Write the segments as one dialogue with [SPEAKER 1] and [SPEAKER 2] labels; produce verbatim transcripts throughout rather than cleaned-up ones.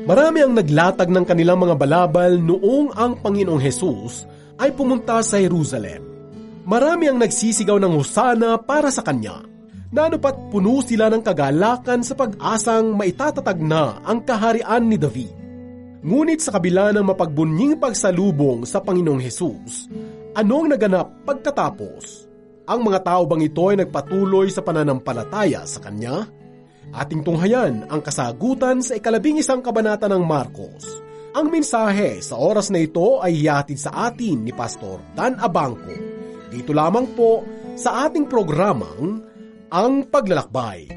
[SPEAKER 1] Marami ang naglatag ng kanilang mga balabal noong ang Panginoong Hesus ay pumunta sa Jerusalem. Marami ang nagsisigaw ng hosana para sa Kanya. Nanupat puno sila ng kagalakan sa pag-asang maitatatag na ang kaharian ni David. Ngunit sa kabila ng mapagbunying pagsalubong sa Panginoong Hesus, anong naganap pagkatapos? Ang mga tao bang ito ay nagpatuloy sa pananampalataya sa Kanya? Ating tunghayan ang kasagutan sa ikalabing isang kabanata ng Marcos. Ang mensahe sa oras na ito ay ihatid sa atin ni Pastor Dan Abangco. Dito lamang po sa ating programang Ang Paglalakbay.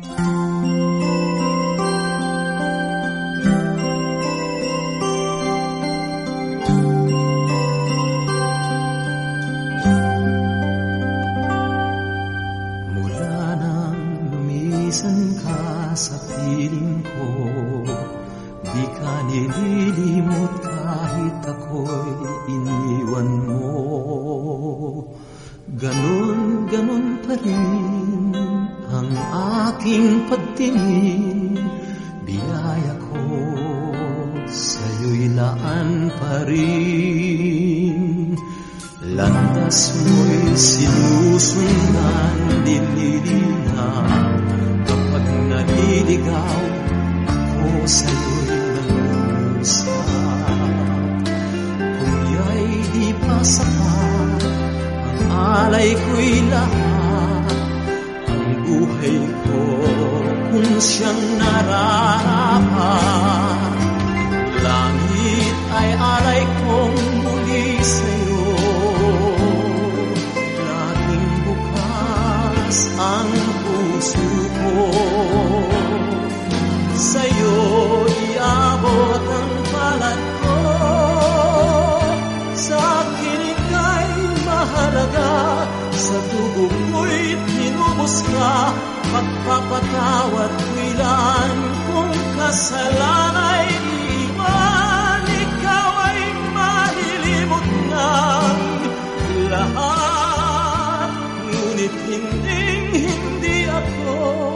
[SPEAKER 2] Sa piling ko, di ka nililimot kahit ako'y iniwan mo. Ganon, ganon pa rin ang aking pagtingin. Biyaya ko sa'yo'y laan pa rin. Landas mo'y sinusundan, nililinaw. Naliligaw ako sa'yo'y nangungusap. Kung ya'y di pa sapat, ang alay ko'y lahat. Ang buhay ko kung siyang nararapat. Langit ay alay kong muli sa'yo. Laging bukas ang puso ko. Sa'yo iabot ang palad ko. Sa akin ika'y mahalaga. Sa dugo ko'y tinubos ka. Pagpapatawad ko'y laan. Kung kasalana'y iwan, ikaw ay mahilimot ng lahat. Ngunit hinding hindi ako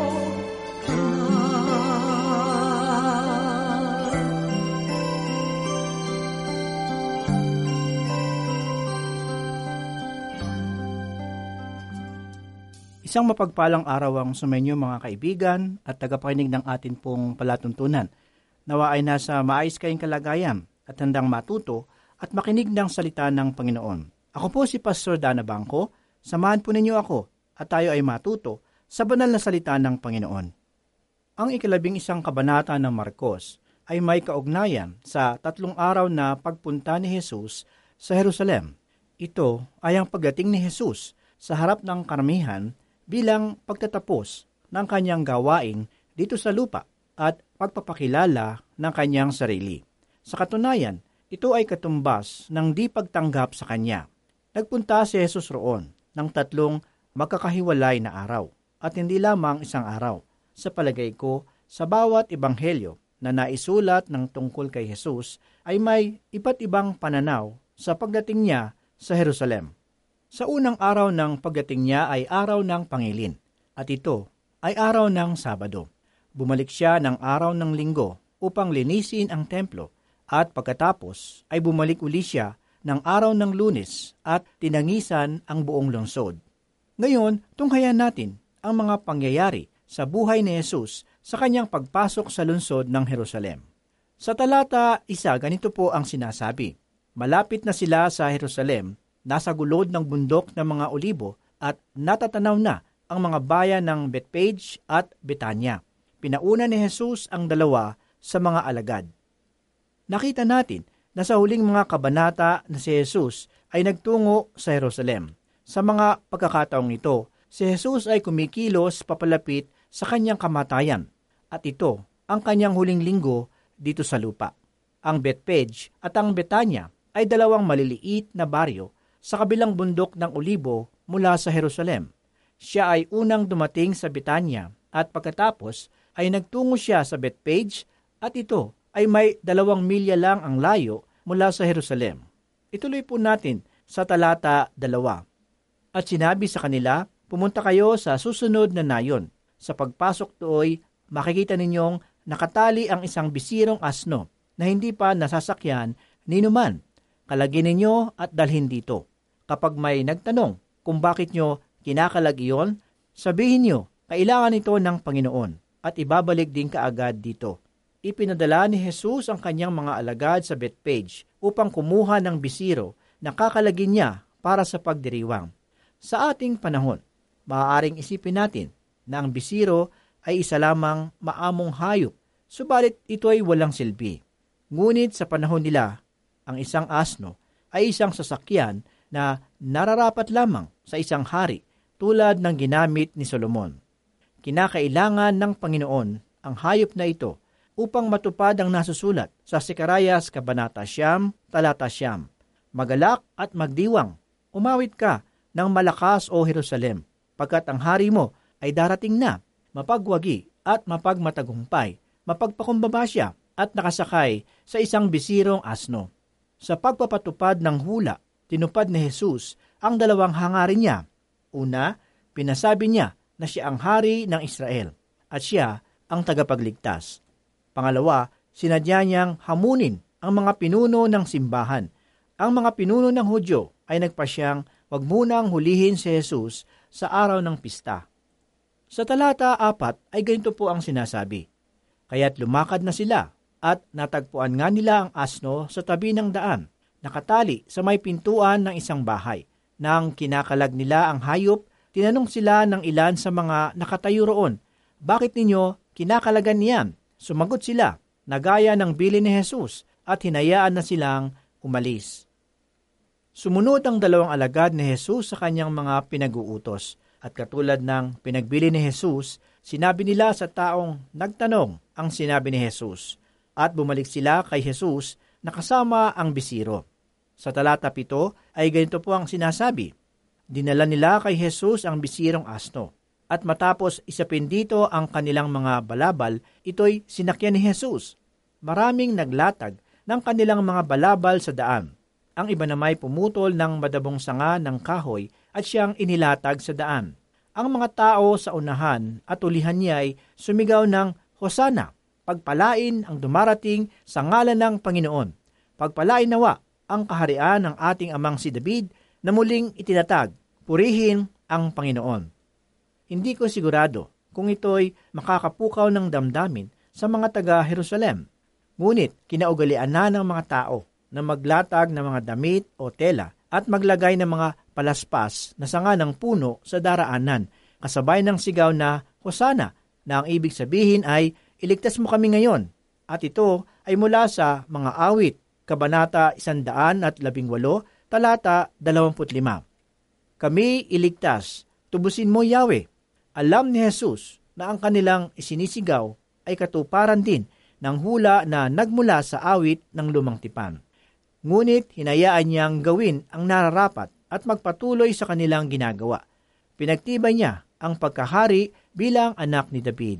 [SPEAKER 3] Isang mapagpalang araw ang sumainyo mga kaibigan at tagapakinig ng atin pong palatuntunan. Nawa ay nasa maayos kayong kalagayan at handang matuto at makinig ng salita ng Panginoon. Ako po si Pastor Dan Abangco. Samahan po ninyo ako at tayo ay matuto sa banal na salita ng Panginoon. Ang ikalabing isang kabanata ng Marcos ay may kaugnayan sa tatlong araw na pagpunta ni Jesus sa Jerusalem. Ito ay ang pagdating ni Jesus sa harap ng karamihan bilang pagtatapos ng kanyang gawain dito sa lupa at pagpapakilala ng kanyang sarili. Sa katunayan, ito ay katumbas ng di pagtanggap sa kanya. Nagpunta si Jesus roon ng tatlong magkakahiwalay na araw at hindi lamang isang araw. Sa palagay ko, sa bawat ebanghelyo na naisulat ng tungkol kay Jesus ay may iba't ibang pananaw sa pagdating niya sa Jerusalem. Sa unang araw ng pagdating niya ay araw ng Pangilin, at ito ay araw ng Sabado. Bumalik siya ng araw ng Linggo upang linisin ang templo, at pagkatapos ay bumalik uli siya ng araw ng Lunes at tinangisan ang buong lungsod. Ngayon, tunghayan natin ang mga pangyayari sa buhay ni Jesus sa kanyang pagpasok sa lungsod ng Jerusalem. Sa talata isa, ganito po ang sinasabi, malapit na sila sa Jerusalem, nasa gulod ng bundok ng mga olibo at natatanaw na ang mga bayan ng Bethpage at Betania. Pinauna ni Jesus ang dalawa sa mga alagad. Nakita natin na sa huling mga kabanata na si Jesus ay nagtungo sa Jerusalem. Sa mga pagkakataong ito, si Jesus ay kumikilos papalapit sa kanyang kamatayan at ito ang kanyang huling linggo dito sa lupa. Ang Bethpage at ang Betania ay dalawang maliliit na baryo sa kabilang bundok ng Olibo mula sa Jerusalem. Siya ay unang dumating sa Betania at pagkatapos ay nagtungo siya sa Bethpage at ito ay may dalawang milya lang ang layo mula sa Jerusalem. Ituloy po natin sa talata dalawa. At sinabi sa kanila, pumunta kayo sa susunod na nayon. Sa pagpasok tooy, makikita ninyong nakatali ang isang bisirong asno na hindi pa nasasakyan ni numan. Kalagin ninyo at dalhin dito. Kapag may nagtanong kung bakit nyo kinakalag iyon, sabihin nyo, kailangan ito ng Panginoon at ibabalik din kaagad dito. Ipinadala ni Jesus ang kanyang mga alagad sa Bethpage upang kumuha ng bisiro na kakalagin niya para sa pagdiriwang. Sa ating panahon, maaaring isipin natin na ang bisiro ay isa lamang maamong hayop, subalit ito ay walang silbi. Ngunit sa panahon nila, ang isang asno ay isang sasakyan na nararapat lamang sa isang hari tulad ng ginamit ni Solomon. Kinakailangan ng Panginoon ang hayop na ito upang matupad ang nasusulat sa Sekarayas Kabanata Siyam, Talata Siyam. Magalak at magdiwang, umawit ka ng malakas o Jerusalem, pagkat ang hari mo ay darating na, mapagwagi at mapagmatagumpay, mapagpakumbaba siya at nakasakay sa isang bisirong asno. Sa pagpapatupad ng hula, tinupad ni Jesus ang dalawang hangarin niya. Una, pinasabi niya na siya ang hari ng Israel at siya ang tagapagligtas. Pangalawa, sinadya niyang hamunin ang mga pinuno ng simbahan. Ang mga pinuno ng Hudyo ay nagpasyang wag munang hulihin si Jesus sa araw ng pista. Sa talata apat ay ganito po ang sinasabi, kaya't lumakad na sila at natagpuan nga nila ang asno sa tabi ng daan, nakatali sa may pintuan ng isang bahay. Nang kinakalag nila ang hayop, tinanong sila ng ilan sa mga nakatayo roon, bakit ninyo kinakalagan niyan? Sumagot sila, nagaya ng bilin ni Jesus at hinayaan na silang umalis. Sumunod ang dalawang alagad ni Jesus sa kanyang mga pinag-uutos at katulad ng pinagbili ni Jesus, sinabi nila sa taong nagtanong ang sinabi ni Jesus at bumalik sila kay Jesus na kasama ang bisiro. Sa talata pito ay ganito po ang sinasabi, dinala nila kay Jesus ang bisirong asno. At matapos isapin dito ang kanilang mga balabal, ito'y sinakyan ni Jesus. Maraming naglatag ng kanilang mga balabal sa daan. Ang iba namay pumutol ng madabong sanga ng kahoy at siyang inilatag sa daan. Ang mga tao sa unahan at ulihan niya ay sumigaw ng Hosana, pagpalain ang dumarating sa ngalan ng Panginoon. Pagpalain nawa ang kaharian ng ating amang si David na muling itinatag, purihin ang Panginoon. Hindi ko sigurado kung ito'y makakapukaw ng damdamin sa mga taga-Jerusalem. Ngunit kinaugalian na ng mga tao na maglatag ng mga damit o tela at maglagay ng mga palaspas na sanga ng puno sa daraanan, kasabay ng sigaw na Hosana, na ang ibig sabihin ay iligtas mo kami ngayon. At ito ay mula sa mga awit, Kabanata isandaan at labing walo, talata dalawamput lima. Kami iligtas, tubusin mo Yahweh. Alam ni Jesus na ang kanilang isinisigaw ay katuparan din ng hula na nagmula sa awit ng Lumang Tipan. Ngunit hinayaan niyang gawin ang nararapat at magpatuloy sa kanilang ginagawa. Pinagtibay niya ang pagkahari bilang anak ni David.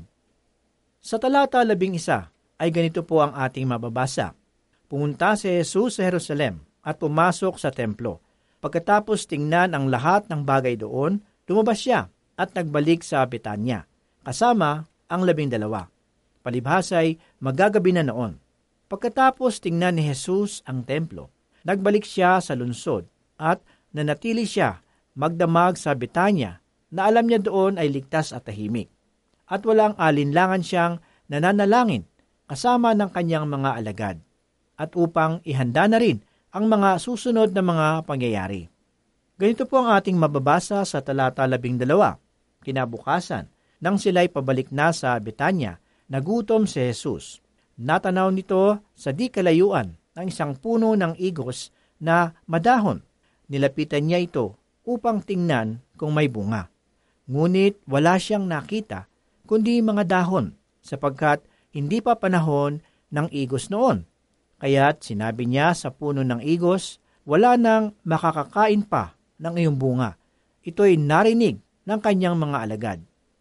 [SPEAKER 3] Sa talata labing isa ay ganito po ang ating mababasa. Pumunta si Jesus sa Jerusalem at pumasok sa templo. Pagkatapos tingnan ang lahat ng bagay doon, lumabas siya at nagbalik sa Betanya, kasama ang labing dalawa. Palibhasay, magagabi na noon. Pagkatapos tingnan ni Jesus ang templo, nagbalik siya sa lungsod at nanatili siya magdamag sa Betanya na alam niya doon ay ligtas at tahimik. At walang alinlangan siyang nananalangin kasama ng kanyang mga alagad at upang ihanda na rin ang mga susunod na mga pangyayari. Ganito po ang ating mababasa sa talata labing dalawa. Kinabukasan, nang sila'y pabalik na sa Betanya, nagutom si Jesus. Natanaw nito sa di kalayuan ng isang puno ng igos na madahon. Nilapitan niya ito upang tingnan kung may bunga. Ngunit wala siyang nakita kundi mga dahon sapagkat hindi pa panahon ng igos noon. Kaya't sinabi niya sa puno ng igos, wala nang makakakain pa ng iyong bunga. Ito'y narinig ng kanyang mga alagad.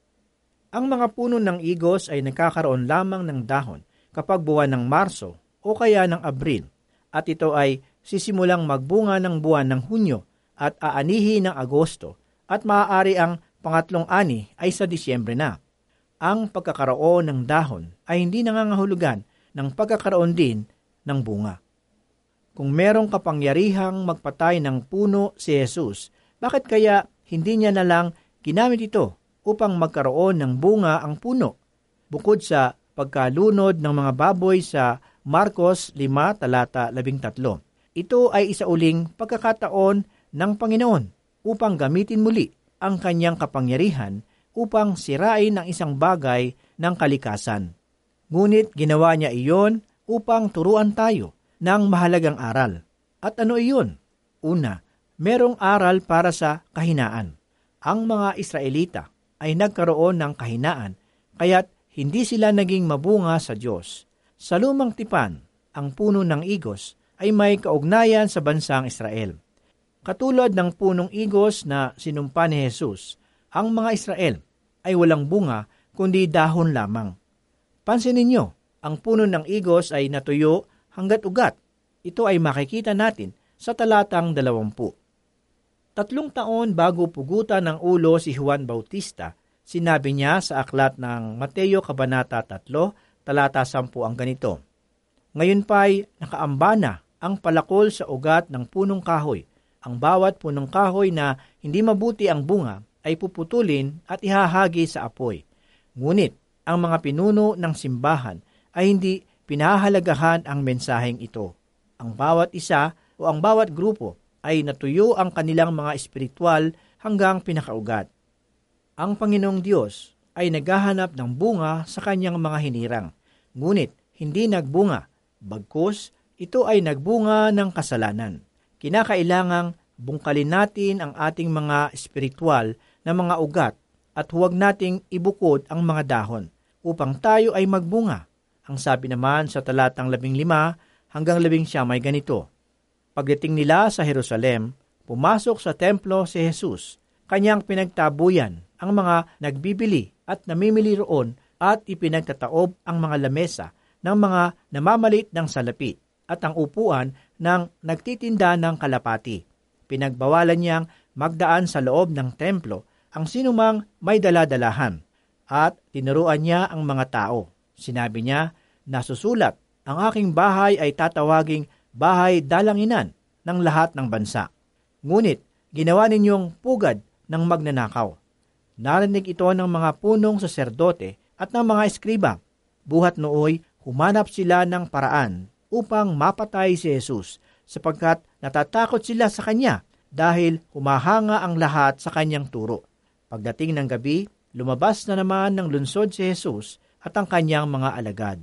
[SPEAKER 3] Ang mga puno ng igos ay nagkakaroon lamang ng dahon kapag buwan ng Marso o kaya ng Abril, at ito ay sisimulang magbunga ng buwan ng Hunyo at aanihi ng Agosto, at maaari ang pangatlong ani ay sa Disyembre na. Ang pagkakaroon ng dahon ay hindi nangangahulugan ng pagkakaroon din ng bunga. Kung merong kapangyarihang magpatay ng puno si Jesus, bakit kaya hindi niya na lang ginamit ito upang magkaroon ng bunga ang puno? Bukod sa pagkalunod ng mga baboy sa Marcos lima talata labing tatlo, ito ay isa uling pagkakataon ng Panginoon upang gamitin muli ang kanyang kapangyarihan upang sirain ang isang bagay ng kalikasan. Ngunit ginawa niya iyon upang turuan tayo ng mahalagang aral. At ano iyon? Una, merong aral para sa kahinaan. Ang mga Israelita ay nagkaroon ng kahinaan, kaya't hindi sila naging mabunga sa Diyos. Sa lumang tipan, ang puno ng igos ay may kaugnayan sa bansang Israel. Katulad ng punong igos na sinumpa ni Jesus, ang mga Israel ay walang bunga kundi dahon lamang. Pansinin ninyo, ang puno ng igos ay natuyo hanggat ugat. Ito ay makikita natin sa talatang dalawampu. Tatlong taon bago pugutan ng ulo si Juan Bautista, sinabi niya sa aklat ng Mateo Kabanata three, talata ten ang ganito, "Ngayon pa'y nakaamba na ang palakol sa ugat ng punong kahoy. Ang bawat punong kahoy na hindi mabuti ang bunga ay puputulin at ihahagi sa apoy. Ngunit ang mga pinuno ng simbahan ay hindi pinahalagahan ang mensaheng ito. Ang bawat isa o ang bawat grupo ay natuyo ang kanilang mga espiritual hanggang pinakaugat. Ang Panginoong Diyos ay naghahanap ng bunga sa kanyang mga hinirang, ngunit hindi nagbunga, bagkus ito ay nagbunga ng kasalanan. Kinakailangang bungkalin natin ang ating mga espiritual na mga ugat at huwag nating ibukod ang mga dahon upang tayo ay magbunga. Ang sabi naman sa talatang labing lima hanggang labing siyam ay ganito, "Pagdating nila sa Jerusalem, pumasok sa templo si Jesus. Kanyang pinagtabuyan ang mga nagbibili at namimili roon at ipinagtataob ang mga lamesa ng mga namamalit ng salapi at ang upuan ng nagtitinda ng kalapati. Pinagbawalan niyang magdaan sa loob ng templo ang sinumang may daladalahan at tinuruan niya ang mga tao. Sinabi niya, nasusulat, ang aking bahay ay tatawaging bahay dalanginan ng lahat ng bansa. Ngunit ginawa ninyong pugad ng magnanakaw." Narinig ito ng mga punong saserdote at ng mga eskriba. Buhat nooy, humanap sila ng paraan upang mapatay si Jesus sapagkat natatakot sila sa kanya dahil humahanga ang lahat sa kanyang turo. Pagdating ng gabi, lumabas na naman ng lunsod si Jesus at ang kanyang mga alagad.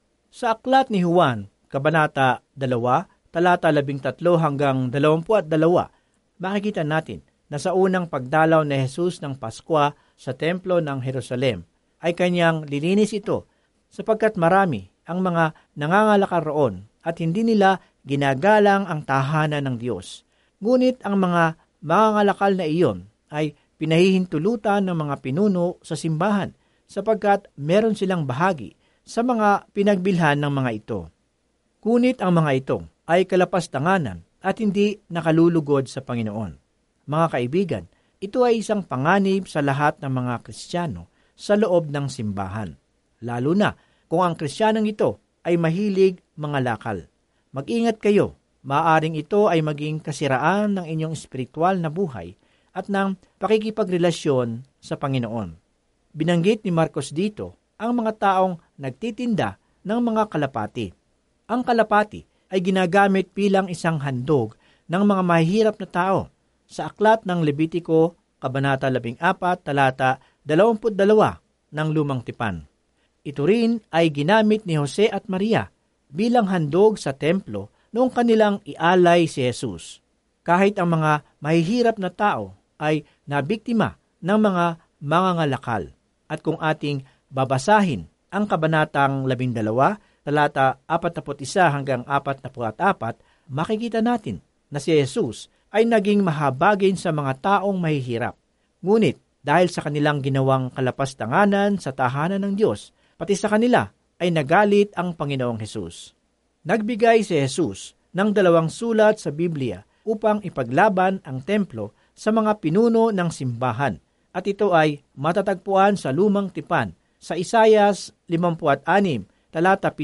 [SPEAKER 3] Sa aklat ni Juan, Kabanata two, talata labing tatlo hanggang dalawampu at dalawa, makikita natin na sa unang pagdalaw ni Jesus ng Paskwa sa templo ng Jerusalem ay kanyang lininis ito sapagkat marami ang mga nangangalakal roon at hindi nila ginagalang ang tahanan ng Diyos. Ngunit ang mga mangangalakal na iyon ay pinahihintulutan ng mga pinuno sa simbahan sapagkat meron silang bahagi sa mga pinagbilhan ng mga ito. Ngunit ang mga ito ay kalapastanganan at hindi nakalulugod sa Panginoon. Mga kaibigan, ito ay isang panganib sa lahat ng mga Kristiyano sa loob ng simbahan. Lalo na kung ang Kristiyanong ito ay mahilig mga lakal. Mag-ingat kayo, maaaring ito ay maging kasiraan ng inyong espiritual na buhay at ng pakikipagrelasyon sa Panginoon. Binanggit ni Marcos dito ang mga taong nagtitinda ng mga kalapati. Ang kalapati ay ginagamit bilang isang handog ng mga mahihirap na tao. Sa aklat ng Levitiko, Kabanata fourteen, talata dalawampu dalawa ng Lumang Tipan. Ito rin ay ginamit ni Jose at Maria bilang handog sa templo noong kanilang ialay si Jesus. Kahit ang mga mahihirap na tao ay nabiktima ng mga mangangalakal. At kung ating babasahin ang Kabanatang twelve, talata forty-one hanggang forty-four, makikita natin na si Jesus ay naging mahabagin sa mga taong mahihirap. Ngunit dahil sa kanilang ginawang kalapastanganan sa tahanan ng Diyos, pati sa kanila ay nagalit ang Panginoong Hesus. Nagbigay si Jesus ng dalawang sulat sa Biblia upang ipaglaban ang templo sa mga pinuno ng simbahan, at ito ay matatagpuan sa Lumang Tipan sa Isayas fifty-six, talata seven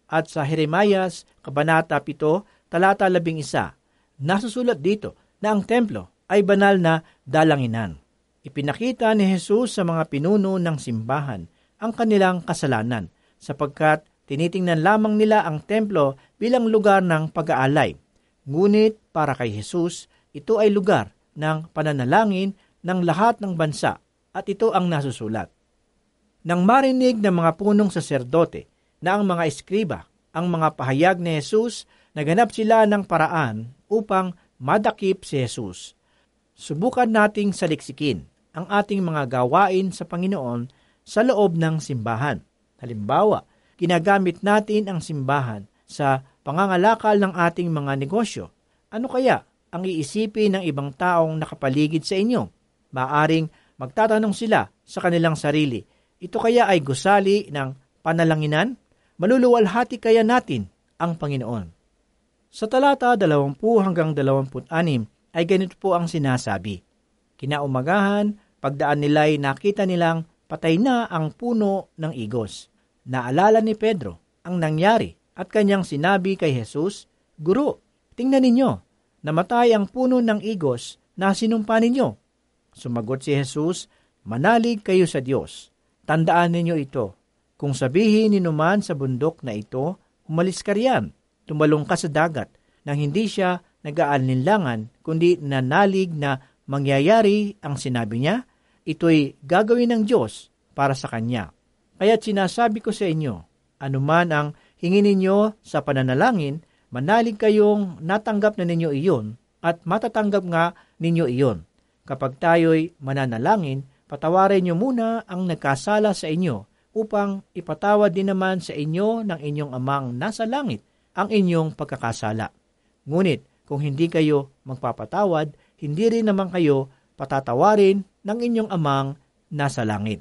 [SPEAKER 3] at sa Jeremias, Kabanata pito, talata labing isa. Nasusulat dito na ang templo ay banal na dalanginan. Ipinakita ni Jesus sa mga pinuno ng simbahan ang kanilang kasalanan sapagkat tinitingnan lamang nila ang templo bilang lugar ng pag-aalay. Ngunit para kay Jesus, ito ay lugar ng pananalangin ng lahat ng bansa at ito ang nasusulat. Nang marinig ng mga punong saserdote na ang mga eskriba, ang mga pahayag ni Jesus, naganap sila ng paraan upang madakip si Jesus. Subukan nating saliksikin ang ating mga gawain sa Panginoon sa loob ng simbahan. Halimbawa, ginagamit natin ang simbahan sa pangangalakal ng ating mga negosyo. Ano kaya ang iisipin ng ibang taong nakapaligid sa inyo? Maaring magtatanong sila sa kanilang sarili, ito kaya ay gusali ng panalanginan? Maluluwalhati kaya natin ang Panginoon? Sa talata dalawampu hanggang dalawamput anim ay ganito po ang sinasabi. Kinaumagahan, pagdaan nila'y nakita nilang patay na ang puno ng igos. Naalala ni Pedro ang nangyari at kanyang sinabi kay Jesus, Guro, tingnan ninyo, namatay ang puno ng igos na sinumpa ninyo. Sumagot si Jesus, manalig kayo sa Diyos. Tandaan ninyo ito. Kung sabihin ninuman sa bundok na ito, umalis ka riyan, tumalong ka sa dagat, nang hindi siya nag-aalinlangan, kundi nanalig na mangyayari ang sinabi niya, ito'y gagawin ng Diyos para sa kanya. Kaya't sinasabi ko sa inyo, anuman ang hingin ninyo sa pananalangin, manalig kayong natanggap na ninyo iyon at matatanggap nga ninyo iyon. Kapag tayo'y mananalangin, patawarin niyo muna ang nagkasala sa inyo upang ipatawad din naman sa inyo ng inyong amang nasa langit ang inyong pagkakasala. Ngunit kung hindi kayo magpapatawad, hindi rin naman kayo patatawarin ng inyong amang nasa langit.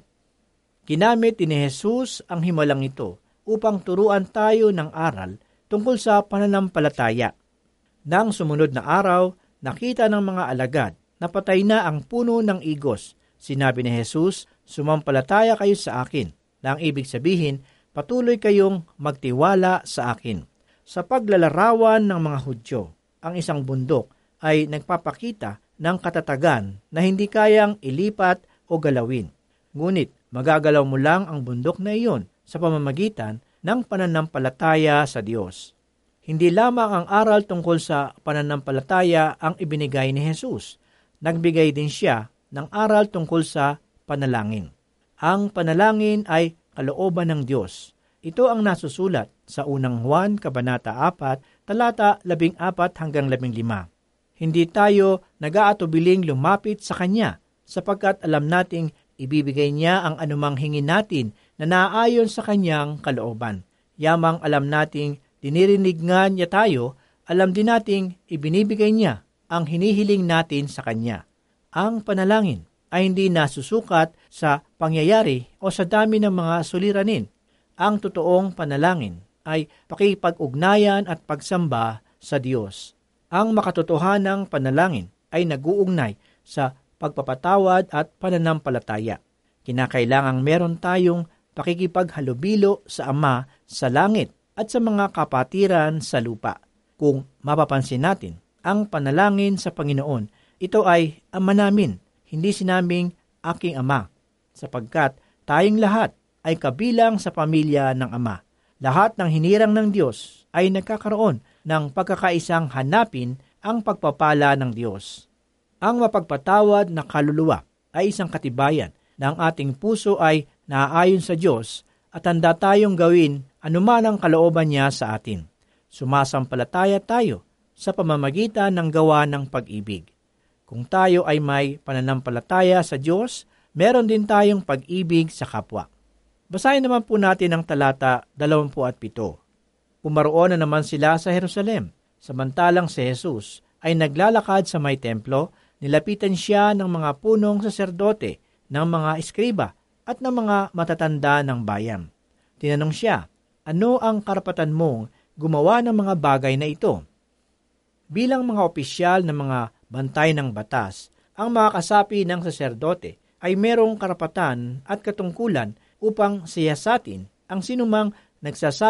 [SPEAKER 3] Ginamit ni Jesus ang himalang ito upang turuan tayo ng aral tungkol sa pananampalataya. Nang sumunod na araw, nakita ng mga alagad na patay na ang puno ng igos. Sinabi ni Jesus, sumampalataya kayo sa akin, na ang ibig sabihin, patuloy kayong magtiwala sa akin. Sa paglalarawan ng mga Hudyo, ang isang bundok ay nagpapakita ng katatagan na hindi kayang ilipat o galawin. Ngunit magagalaw mo lang ang bundok na iyon sa pamamagitan ng pananampalataya sa Diyos. Hindi lamang ang aral tungkol sa pananampalataya ang ibinigay ni Jesus. Nagbigay din siya ng aral tungkol sa panalangin. Ang panalangin ay kalooban ng Diyos. Ito ang nasusulat sa unang Juan, Kabanata apat, talata labing apat hanggang labing lima. Hindi tayo nag-aatubiling lumapit sa Kanya sapagkat alam nating ibibigay niya ang anumang hingin natin na naaayon sa Kanyang kalooban. Yamang alam nating dinirinig nga niya tayo, alam din nating ibinibigay niya ang hinihiling natin sa Kanya. Ang panalangin ay hindi nasusukat sa pangyayari o sa dami ng mga suliranin. Ang totoong panalangin ay pakipag-ugnayan at pagsamba sa Diyos. Ang makatotohanang panalangin ay nag-uugnay sa pagpapatawad at pananampalataya. Kinakailangang meron tayong pakikipaghalubilo sa Ama sa langit at sa mga kapatiran sa lupa. Kung mapapansin natin, ang panalangin sa Panginoon, ito ay Ama namin, hindi sinabing aking Ama, sapagkat tayong lahat ay kabilang sa pamilya ng Ama. Lahat ng hinirang ng Diyos ay nagkakaroon ng pagkakaisang hanapin ang pagpapala ng Diyos. Ang mapagpatawad na kaluluwa ay isang katibayan na ang ating puso ay naaayon sa Diyos at handa tayong gawin anuman ang kalooban niya sa atin. Sumasampalataya tayo sa pamamagitan ng gawa ng pag-ibig. Kung tayo ay may pananampalataya sa Diyos, meron din tayong pag-ibig sa kapwa. Basahin naman po natin ang talata dalawampu at pito. Pumaroon na naman sila sa Jerusalem, samantalang si Jesus ay naglalakad sa may templo, nilapitan siya ng mga punong saserdote, ng mga eskriba at ng mga matatanda ng bayan. Tinanong siya, ano ang karapatan mong gumawa ng mga bagay na ito? Bilang mga opisyal ng mga bantay ng batas, ang mga kasapi ng saserdote ay merong karapatan at katungkulan upang siyasatin ang sinumang nagsasabi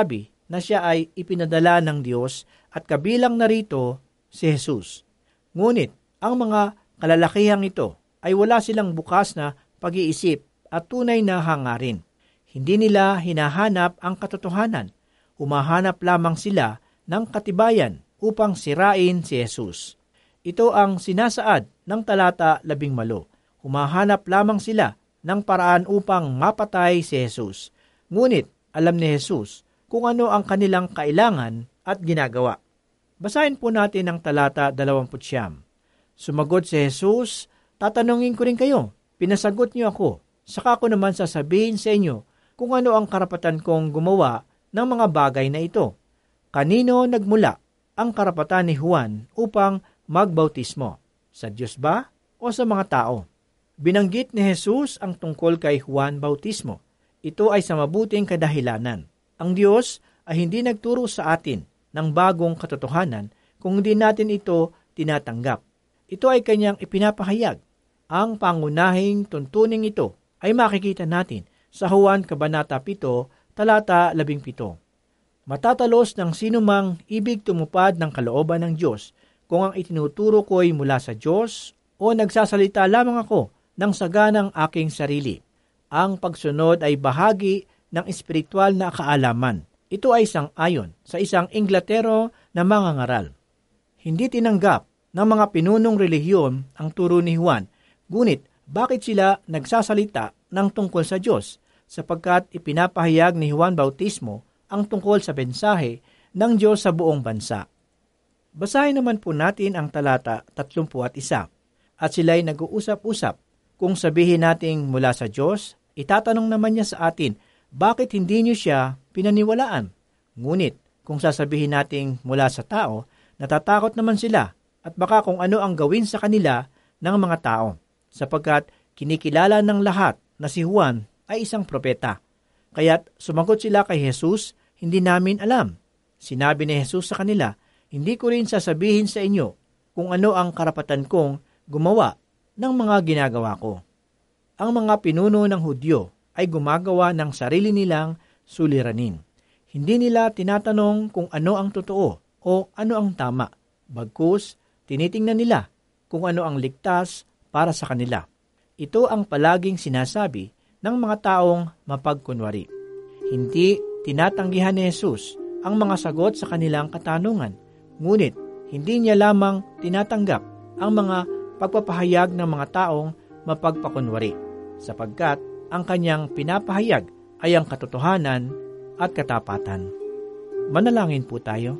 [SPEAKER 3] na siya ay ipinadala ng Diyos at kabilang narito si Jesus. Ngunit ang mga kalalakihang ito ay wala silang bukas na pag-iisip at tunay na hangarin. Hindi nila hinahanap ang katotohanan. Humahanap lamang sila ng katibayan upang sirain si Jesus. Ito ang sinasaad ng talata labing malo. Humahanap lamang sila ng paraan upang mapatay si Jesus. Ngunit alam ni Jesus kung ano ang kanilang kailangan at ginagawa. Basahin po natin ang talata dalawampu't siyam. Sumagot si Jesus, tatanungin ko rin kayo, pinasagot niyo ako, saka ko naman sasabihin sa inyo kung ano ang karapatan kong gumawa ng mga bagay na ito. Kanino nagmula ang karapatan ni Juan upang magbautismo? Sa Diyos ba o sa mga tao? Binanggit ni Jesus ang tungkol kay Juan Bautismo. Ito ay sa mabuting kadahilanan. Ang Diyos ay hindi nagturo sa atin ng bagong katotohanan kung hindi natin ito tinatanggap. Ito ay kanyang ipinapahayag. Ang pangunahing tuntuning ito ay makikita natin sa Juan Kabanata pito, talata labing pito. Matatalos ng sinumang ibig tumupad ng kalooban ng Diyos kung ang itinuturo ko ay mula sa Diyos o nagsasalita lamang ako ng saganang aking sarili. Ang pagsunod ay bahagi ng espiritual na kaalaman. Ito ay sang-ayon sa isang Inglatero na mangangaral. Hindi tinanggap ng mga pinunong relihiyon ang turo ni Juan, ngunit bakit sila nagsasalita ng tungkol sa Diyos? Sapagkat ipinapahayag ni Juan Bautismo ang tungkol sa mensahe ng Diyos sa buong bansa. Basahin naman po natin ang talata tatlumpu't isa. At sila'y nag-uusap-usap. Kung sabihin nating mula sa Diyos, itatanong naman niya sa atin, bakit hindi niyo siya pinaniwalaan? Ngunit kung sasabihin nating mula sa tao, natatakot naman sila at baka kung ano ang gawin sa kanila ng mga tao, sapagkat kinikilala ng lahat na si Juan ay isang propeta. Kaya't sumagot sila kay Jesus, hindi namin alam. Sinabi ni Jesus sa kanila, hindi ko rin sasabihin sa inyo kung ano ang karapatan kong gumawa ng mga ginagawa ko. Ang mga pinuno ng Hudyo ay gumagawa ng sarili nilang suliranin. Hindi nila tinatanong kung ano ang totoo o ano ang tama. Bagkus, tinitingnan nila kung ano ang ligtas para sa kanila. Ito ang palaging sinasabi ng mga taong mapagkunwari. Hindi tinatanggihan ni Jesus ang mga sagot sa kanilang katanungan, ngunit hindi niya lamang tinatanggap ang mga pagpapahayag ng mga taong mapagpakunwari, sapagkat ang kanyang pinapahayag ay ang katotohanan at katapatan. Manalangin po tayo.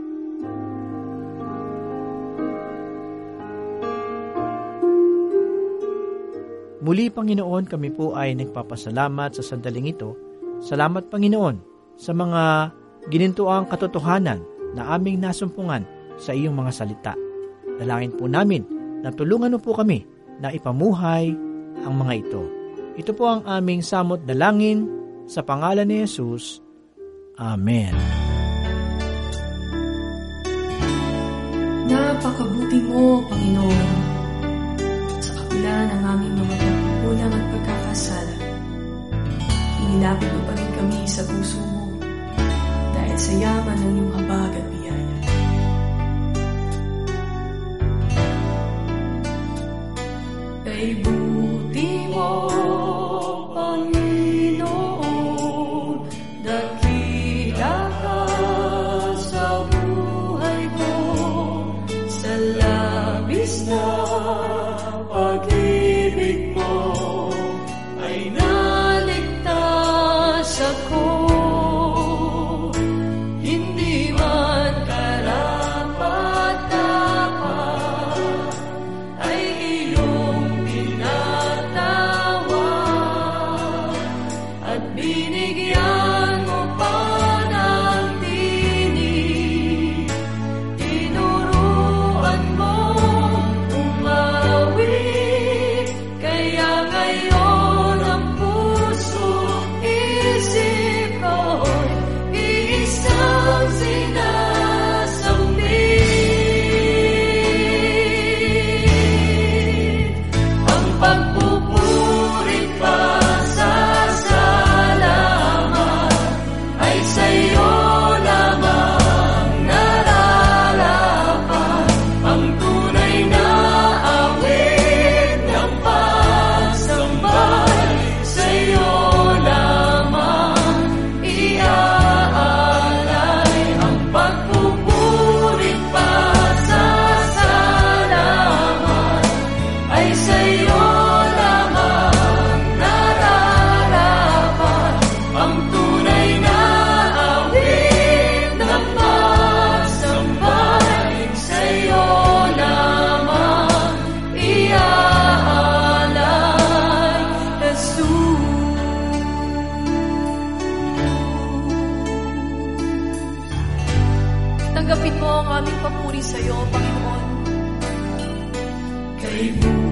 [SPEAKER 3] Muli, Panginoon, kami po ay nagpapasalamat sa sandaling ito. Salamat, Panginoon, sa mga ginintuang katotohanan na aming nasumpungan sa iyong mga salita. Dalangin po namin na tulungan mo po kami na ipamuhay ang mga ito. Ito po ang aming samot dalangin sa pangalan ni Jesus. Amen.
[SPEAKER 4] Napakabuti mo, Panginoon. Sa kabila ng aming mga pagkukulang at pagkakasala, inilapit mo pa rin kami sa puso mo dahil sa yaman ng iyong habag at biyaya. Kay buti mo, Panginoon, dakila ka sa buhay ko, sa labis na pag-ibig mo ay naligtas ako. Hindi man karapat-dapat ay iyong pinag ang aming papuri sa iyo, Panginoon.
[SPEAKER 2] Kay buhay